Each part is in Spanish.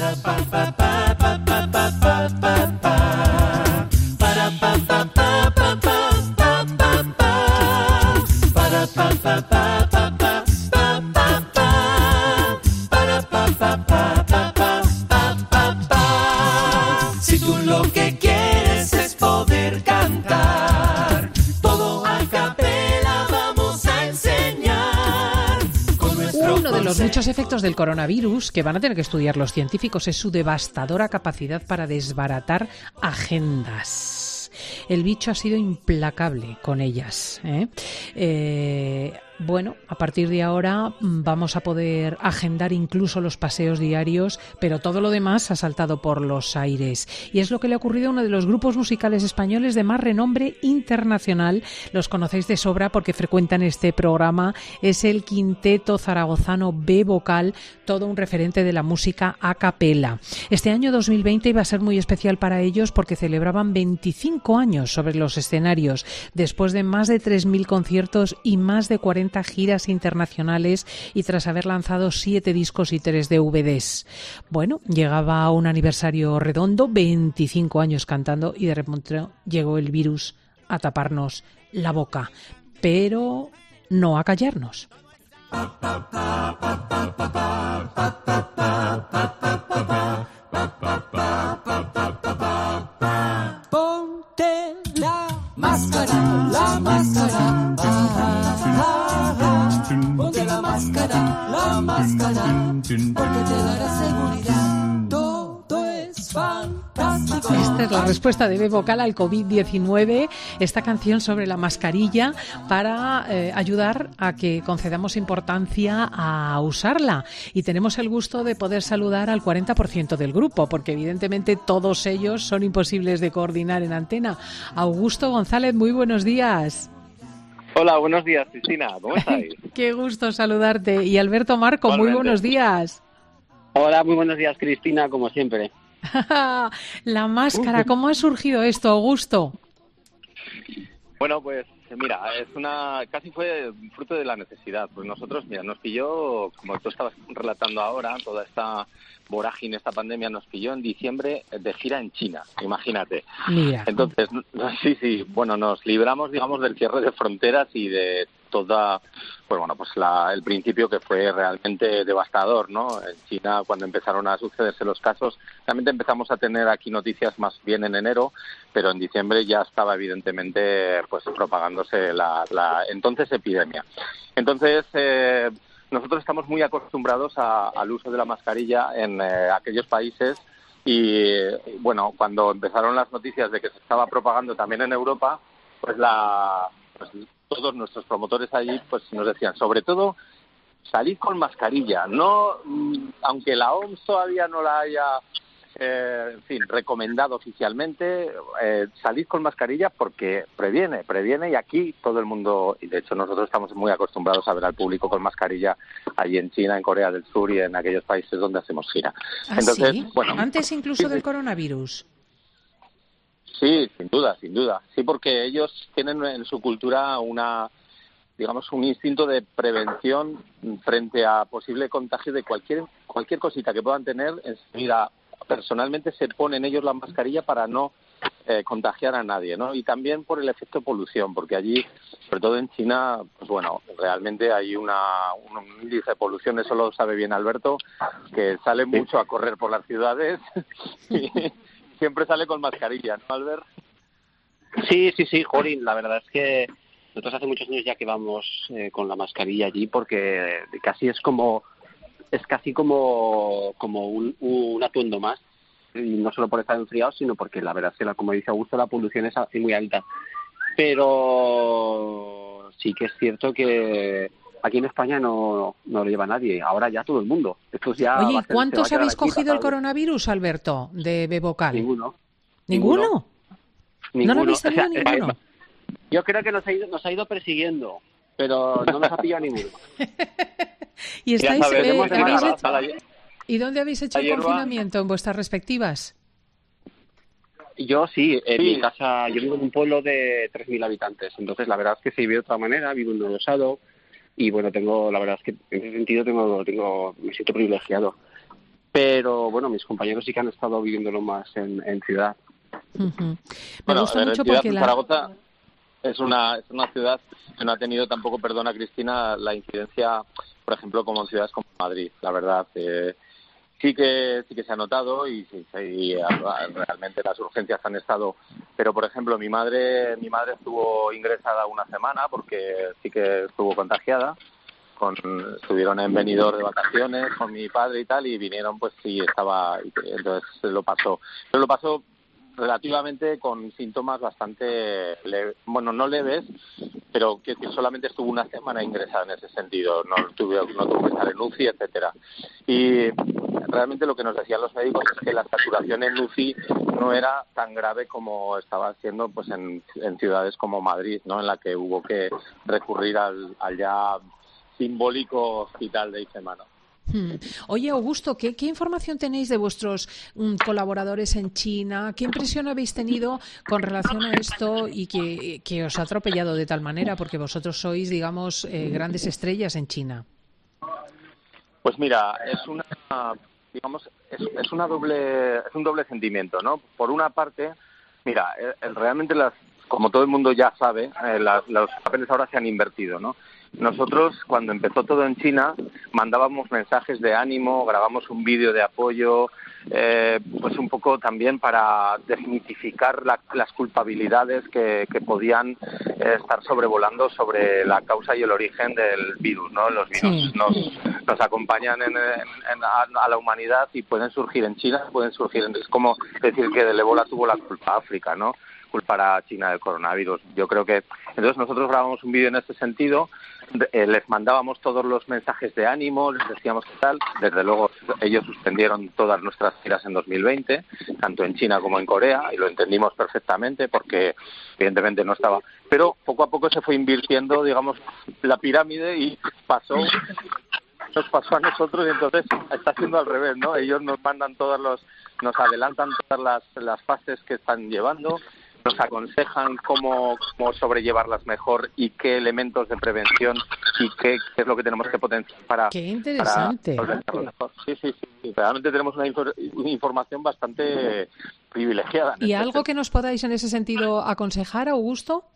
Si tú lo que quieres es poder cantar, todo a capela vamos a enseñar. Uno de los muchos efectos del coronavirus que van a tener que estudiar los científicos es su devastadora capacidad para desbaratar agendas. El bicho ha sido implacable con ellas, Bueno, a partir de ahora vamos a poder agendar incluso los paseos diarios, pero todo lo demás ha saltado por los aires. Y es lo que le ha ocurrido a uno de los grupos musicales españoles de más renombre internacional. Los conocéis de sobra porque frecuentan este programa. Es el Quinteto Zaragozano B Vocal, todo un referente de la música a capela. Este año 2020 iba a ser muy especial para ellos porque celebraban 25 años sobre los escenarios, después de más de 3.000 conciertos y más de 40 giras internacionales y tras haber lanzado 7 discos y 3 DVDs. Bueno, llegaba un aniversario redondo, 25 años cantando y de repente llegó el virus a taparnos la boca, pero no a callarnos. Ponte la máscara, la máscara. Ponte la máscara, porque te dará seguridad. Todo es fantástico. Esta es la respuesta de B Vocal al COVID-19, esta canción sobre la mascarilla para ayudar a que concedamos importancia a usarla. Y tenemos el gusto de poder saludar al 40% del grupo, porque evidentemente todos ellos son imposibles de coordinar en antena. Augusto González, muy buenos días. Hola, buenos días, Cristina. ¿Cómo estáis? Qué gusto saludarte. Y Alberto Marco, muy buenos días. Hola, muy buenos días, Cristina, como siempre. La máscara, ¿cómo ha surgido esto, Augusto? Bueno, pues mira, casi fue fruto de la necesidad. Pues nosotros, mira, nos pilló, como tú estabas relatando ahora, toda esta vorágine, esta pandemia nos pilló en diciembre de gira en China, imagínate. Mira. Entonces, sí, bueno, nos libramos, digamos, del cierre de fronteras y de toda, pues bueno, pues el principio que fue realmente devastador, ¿no? En China, cuando empezaron a sucederse los casos, realmente empezamos a tener aquí noticias más bien en enero, pero en diciembre ya estaba evidentemente pues propagándose la entonces epidemia. Entonces, nosotros estamos muy acostumbrados al uso de la mascarilla en aquellos países y, bueno, cuando empezaron las noticias de que se estaba propagando también en Europa, pues todos nuestros promotores allí pues nos decían, sobre todo, salid con mascarilla. No, aunque la OMS todavía no la haya recomendado oficialmente, salid con mascarilla porque previene y aquí todo el mundo, y de hecho nosotros estamos muy acostumbrados a ver al público con mascarilla allí en China, en Corea del Sur y en aquellos países donde hacemos gira. Entonces, ¿sí? Bueno, antes incluso del coronavirus. Sí, sin duda. Sí, porque ellos tienen en su cultura un instinto de prevención frente a posible contagio de cualquier cosita que puedan tener. Enseguida, personalmente se ponen ellos la mascarilla para no contagiar a nadie, ¿no? Y también por el efecto polución, porque allí, sobre todo en China, pues bueno, realmente hay un índice de polución, eso lo sabe bien Alberto, que sale mucho a correr por las ciudades y siempre sale con mascarilla, ¿no, Albert? Sí, Jorín, la verdad es que nosotros hace muchos años ya que vamos con la mascarilla allí porque casi es casi como un atuendo más, y no solo por estar enfriados, sino porque la verdad es que, como dice Augusto, la polución es así muy alta. Pero sí que es cierto que aquí en España no lo lleva nadie, ahora ya todo el mundo. Oye, ¿cuántos habéis cogido el coronavirus, Alberto, de B Vocal? Ninguno. ¿No lo habéis salido ninguno? Yo creo que nos ha ido persiguiendo, pero no nos ha pillado ninguno. ¿Y ¿Y dónde habéis hecho el confinamiento en vuestras respectivas? Yo sí, en mi casa, yo vivo en un pueblo de 3.000 habitantes, entonces la verdad es que se vive de otra manera, vivo en un adosado y bueno, la verdad es que en ese sentido me siento privilegiado. pero bueno, mis compañeros sí que han estado viviéndolo más en ciudad. Me gusta mucho porque Zaragoza es una ciudad que no ha tenido tampoco, perdona Cristina, la incidencia, por ejemplo, como en ciudades como Madrid, la verdad. Sí que se ha notado y realmente las urgencias han estado, pero por ejemplo mi madre estuvo ingresada una semana porque sí que estuvo contagiada. Estuvieron en Benidorm de vacaciones con mi padre y tal, y vinieron, pues sí, entonces lo pasó relativamente con síntomas bastante no leves, pero que solamente estuvo una semana ingresada en ese sentido, no tuvo que estar en UCI, etcétera. Y realmente lo que nos decían los médicos es que la saturación en UCI no era tan grave como estaba siendo pues en ciudades como Madrid, ¿no? En la que hubo que recurrir al ya simbólico hospital de Ifema, ¿no? Oye, Augusto, ¿qué información tenéis de vuestros colaboradores en China? ¿Qué impresión habéis tenido con relación a esto y que os ha atropellado de tal manera? Porque vosotros sois, digamos, grandes estrellas en China. Pues mira, es un doble sentimiento, ¿no? Por una parte, mira, realmente como todo el mundo ya sabe, los papeles ahora se han invertido, ¿no? Nosotros, cuando empezó todo en China, mandábamos mensajes de ánimo, grabamos un vídeo de apoyo, pues un poco también para desmitificar las culpabilidades que podían estar sobrevolando sobre la causa y el origen del virus, ¿no? Los virus nos acompañan a la humanidad y pueden surgir en China, es como decir que del ébola tuvo la culpa África, ¿no? Culpar a China del coronavirus. Yo creo que entonces nosotros grabamos un vídeo en este sentido, les mandábamos todos los mensajes de ánimo, les decíamos qué tal. Desde luego ellos suspendieron todas nuestras giras en 2020, tanto en China como en Corea, y lo entendimos perfectamente porque evidentemente no estaba. Pero poco a poco se fue invirtiendo, digamos, la pirámide y nos pasó a nosotros, y entonces está haciendo al revés, ¿no? Ellos nos nos adelantan todas las fases que están llevando, nos aconsejan cómo sobrellevarlas mejor y qué elementos de prevención y qué es lo que tenemos que potenciar para... ¡Qué interesante! Para mejor. Sí. Realmente tenemos una información bastante privilegiada. ¿Y algo que nos podáis en ese sentido aconsejar, Augusto?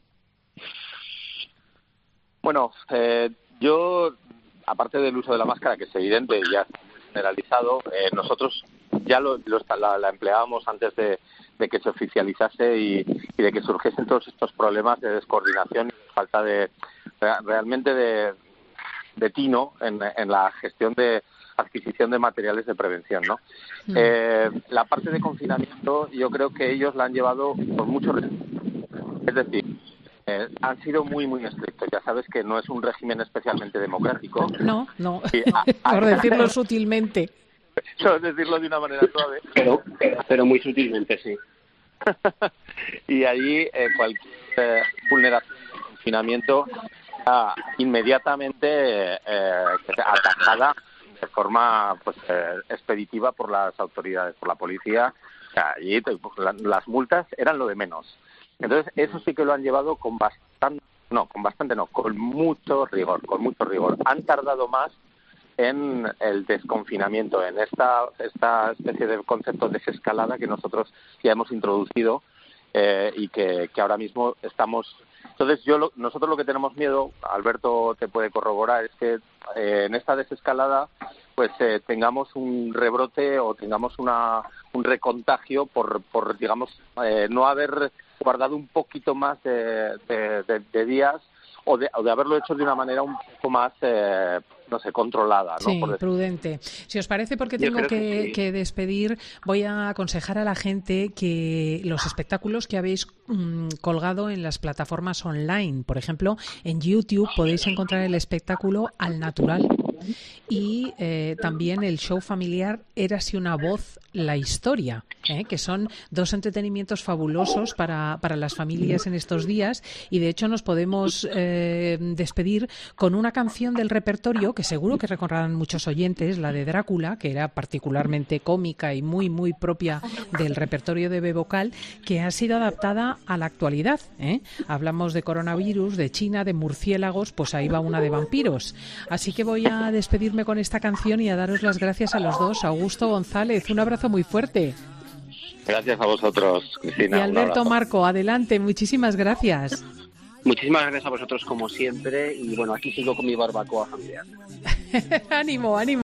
Bueno, yo, aparte del uso de la máscara, que es evidente y ya generalizado, nosotros ya la empleábamos antes de que se oficializase y de que surgiesen todos estos problemas de descoordinación y falta realmente de tino en la gestión de adquisición de materiales de prevención, ¿no? La parte de confinamiento yo creo que ellos la han llevado con mucho respeto. Es decir, han sido muy, muy estrictos. Ya sabes que no es un régimen especialmente democrático. No. Por decirlo sutilmente. Por decirlo de una manera suave. Pero muy sutilmente, sí. Y allí cualquier vulneración de confinamiento inmediatamente atacada de forma expeditiva por las autoridades, por la policía. O sea, allí las multas eran lo de menos. Entonces eso sí que lo han llevado con mucho rigor. Han tardado más en el desconfinamiento, en esta especie de concepto de desescalada que nosotros ya hemos introducido y que ahora mismo estamos. Entonces nosotros lo que tenemos miedo, Alberto te puede corroborar, es que en esta desescalada pues tengamos un rebrote o tengamos un recontagio por digamos no haber guardado un poquito más de días o de haberlo hecho de una manera un poco más controlada, ¿no? Sí, prudente. Si os parece, porque tengo que despedir, voy a aconsejar a la gente que los espectáculos que habéis colgado en las plataformas online, por ejemplo, en YouTube podéis encontrar el espectáculo Al Natural y también el show familiar Érase una voz, la historia, que son dos entretenimientos fabulosos para las familias en estos días, y de hecho nos podemos despedir con una canción del repertorio que seguro que recordarán muchos oyentes, la de Drácula, que era particularmente cómica y muy, muy propia del repertorio de B-Vocal, que ha sido adaptada a la actualidad. Hablamos de coronavirus, de China, de murciélagos, pues ahí va una de vampiros. Así que voy a a despedirme con esta canción y a daros las gracias a los dos. Augusto, González, un abrazo muy fuerte. Gracias a vosotros, Cristina. Y Alberto, Marco, adelante, muchísimas gracias. Muchísimas gracias a vosotros como siempre y bueno, aquí sigo con mi barbacoa familiar. Ánimo, ánimo.